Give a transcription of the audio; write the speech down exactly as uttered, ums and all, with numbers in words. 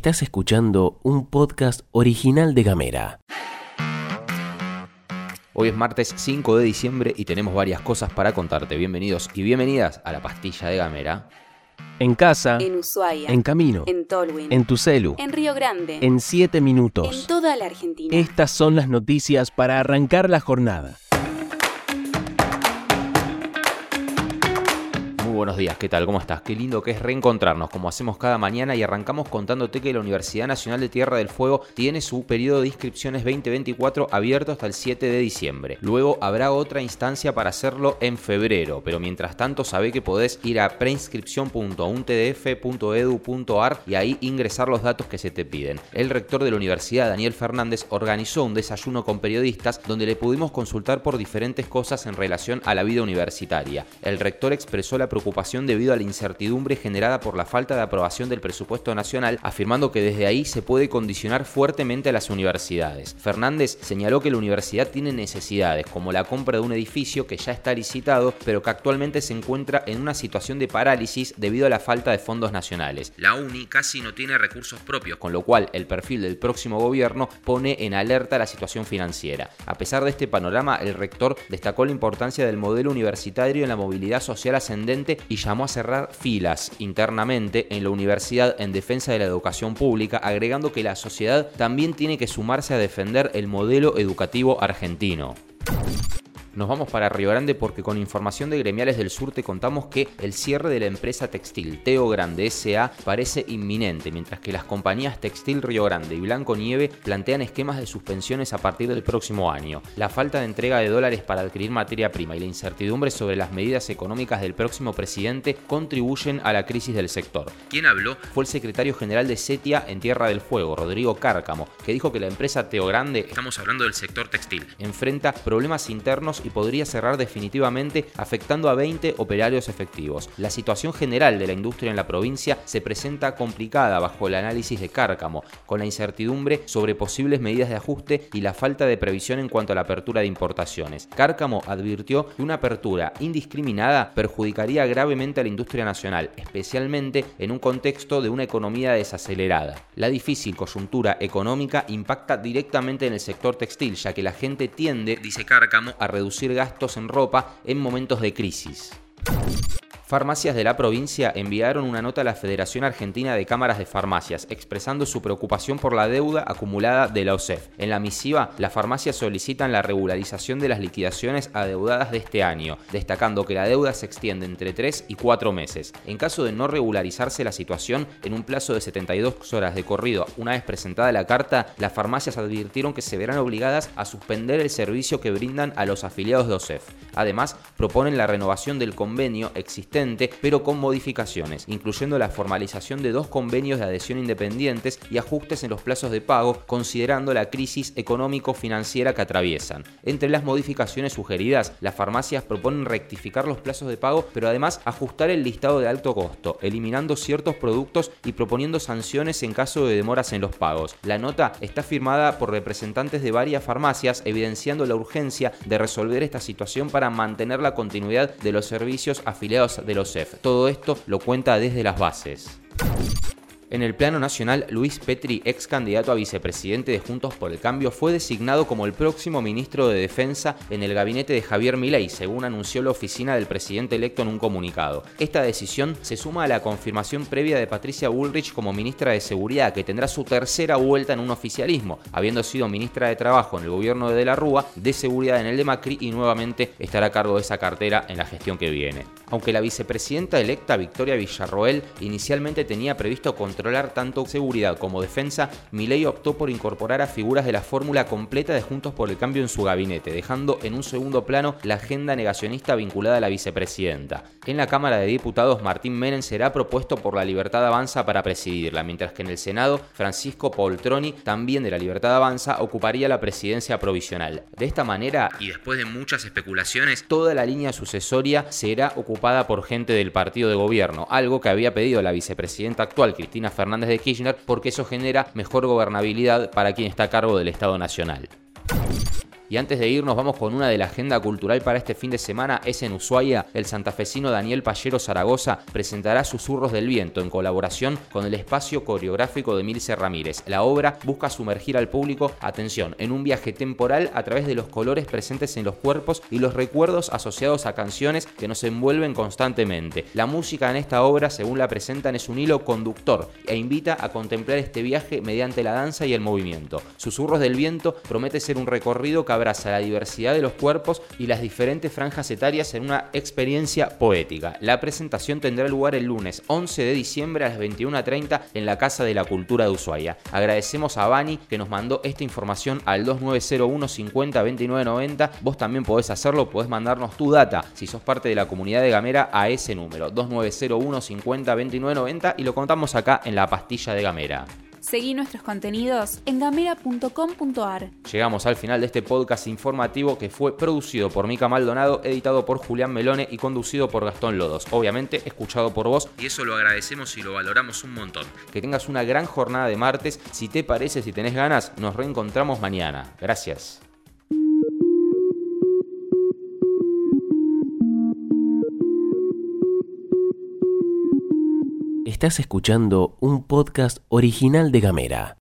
Estás escuchando un podcast original de Gamera. Hoy es martes cinco de diciembre y tenemos varias cosas para contarte. Bienvenidos y bienvenidas a la pastilla de Gamera. En casa, en Ushuaia, en camino, en Tolwyn, en tu celu, en Río Grande, en siete minutos. en toda la Argentina. Estas son las noticias para arrancar la jornada. Buenos días, ¿qué tal? ¿Cómo estás? Qué lindo que es reencontrarnos como hacemos cada mañana y arrancamos contándote que la Universidad Nacional de Tierra del Fuego tiene su periodo de inscripciones veinte veinticuatro abierto hasta el siete de diciembre. Luego habrá otra instancia para hacerlo en febrero, pero mientras tanto sabé que podés ir a preinscripción punto u n t d f punto e d u punto a r y ahí ingresar los datos que se te piden. El rector de la universidad, Daniel Fernández, organizó un desayuno con periodistas donde le pudimos consultar por diferentes cosas en relación a la vida universitaria. El rector expresó la preocupación debido a la incertidumbre generada por la falta de aprobación del presupuesto nacional, afirmando que desde ahí se puede condicionar fuertemente a las universidades. Fernández señaló que la universidad tiene necesidades, como la compra de un edificio que ya está licitado, pero que actualmente se encuentra en una situación de parálisis debido a la falta de fondos nacionales. La UNI casi no tiene recursos propios, con lo cual el perfil del próximo gobierno pone en alerta la situación financiera. A pesar de este panorama, el rector destacó la importancia del modelo universitario en la movilidad social ascendente y llamó a cerrar filas internamente en la universidad en defensa de la educación pública, agregando que la sociedad también tiene que sumarse a defender el modelo educativo argentino. Nos vamos para Río Grande porque con información de Gremiales del Sur te contamos que el cierre de la empresa textil Teo Grande S A parece inminente, mientras que las compañías Textil Río Grande y Blanco Nieve plantean esquemas de suspensiones a partir del próximo año. La falta de entrega de dólares para adquirir materia prima y la incertidumbre sobre las medidas económicas del próximo presidente contribuyen a la crisis del sector. Quien habló fue el secretario general de Setia en Tierra del Fuego, Rodrigo Cárcamo, que dijo que la empresa Teo Grande, estamos hablando del sector textil, enfrenta problemas internos y podría cerrar definitivamente, afectando a veinte operarios efectivos. La situación general de la industria en la provincia se presenta complicada bajo el análisis de Cárcamo, con la incertidumbre sobre posibles medidas de ajuste y la falta de previsión en cuanto a la apertura de importaciones. Cárcamo advirtió que una apertura indiscriminada perjudicaría gravemente a la industria nacional, especialmente en un contexto de una economía desacelerada. La difícil coyuntura económica impacta directamente en el sector textil, ya que la gente tiende, dice Cárcamo, a reducir gastos en ropa en momentos de crisis. Farmacias de la provincia enviaron una nota a la Federación Argentina de Cámaras de Farmacias, expresando su preocupación por la deuda acumulada de la O S E F. En la misiva, las farmacias solicitan la regularización de las liquidaciones adeudadas de este año, destacando que la deuda se extiende entre tres y cuatro meses. En caso de no regularizarse la situación, en un plazo de setenta y dos horas de corrido, una vez presentada la carta, las farmacias advirtieron que se verán obligadas a suspender el servicio que brindan a los afiliados de O S E F. Además, proponen la renovación del convenio existente, pero con modificaciones, incluyendo la formalización de dos convenios de adhesión independientes y ajustes en los plazos de pago, considerando la crisis económico-financiera que atraviesan. Entre las modificaciones sugeridas, las farmacias proponen rectificar los plazos de pago, pero además ajustar el listado de alto costo, eliminando ciertos productos y proponiendo sanciones en caso de demoras en los pagos. La nota está firmada por representantes de varias farmacias, evidenciando la urgencia de resolver esta situación para mantener la continuidad de los servicios afiliados de los O S E F. Todo esto lo cuenta desde las bases. En el plano nacional, Luis Petri, ex candidato a vicepresidente de Juntos por el Cambio, fue designado como el próximo ministro de Defensa en el gabinete de Javier Milei, según anunció la oficina del presidente electo en un comunicado. Esta decisión se suma a la confirmación previa de Patricia Bullrich como ministra de Seguridad, que tendrá su tercera vuelta en un oficialismo, habiendo sido ministra de Trabajo en el gobierno de De la Rúa, de Seguridad en el de Macri y nuevamente estará a cargo de esa cartera en la gestión que viene. Aunque la vicepresidenta electa Victoria Villarroel inicialmente tenía previsto controlar tanto seguridad como defensa, Milei optó por incorporar a figuras de la fórmula completa de Juntos por el Cambio en su gabinete, dejando en un segundo plano la agenda negacionista vinculada a la vicepresidenta. En la Cámara de Diputados, Martín Menem será propuesto por la Libertad Avanza para presidirla, mientras que en el Senado, Francisco Poltroni, también de la Libertad Avanza, ocuparía la presidencia provisional. De esta manera, y después de muchas especulaciones, toda la línea sucesoria será ocupada por gente del partido de gobierno, algo que había pedido la vicepresidenta actual, Cristina Fernández de Kirchner, porque eso genera mejor gobernabilidad para quien está a cargo del Estado Nacional. Y antes de irnos vamos con una de la agenda cultural para este fin de semana. Es en Ushuaia. El santafesino Daniel Pallero Zaragoza presentará Susurros del Viento en colaboración con el espacio coreográfico de Milce Ramírez. La obra busca sumergir al público, atención, en un viaje temporal a través de los colores presentes en los cuerpos y los recuerdos asociados a canciones que nos envuelven constantemente. La música en esta obra, según la presentan, es un hilo conductor e invita a contemplar este viaje mediante la danza y el movimiento. Susurros del Viento promete ser un recorrido que abraza la diversidad de los cuerpos y las diferentes franjas etarias en una experiencia poética. La presentación tendrá lugar el lunes once de diciembre a las veintiuna treinta en la Casa de la Cultura de Ushuaia. Agradecemos a Bani que nos mandó esta información al dos nueve cero uno cincuenta veintinueve noventa. Vos también podés hacerlo, podés mandarnos tu data si sos parte de la comunidad de Gamera a ese número dos nueve cero uno cincuenta veintinueve noventa y lo contamos acá en la pastilla de Gamera. Seguí nuestros contenidos en gamera punto com punto ar. Llegamos al final de este podcast informativo que fue producido por Mica Maldonado, editado por Julián Melone y conducido por Gastón Lodos. Obviamente escuchado por vos y eso lo agradecemos y lo valoramos un montón. Que tengas una gran jornada de martes. Si te parece, si tenés ganas, nos reencontramos mañana. Gracias. Estás escuchando un podcast original de Gamera.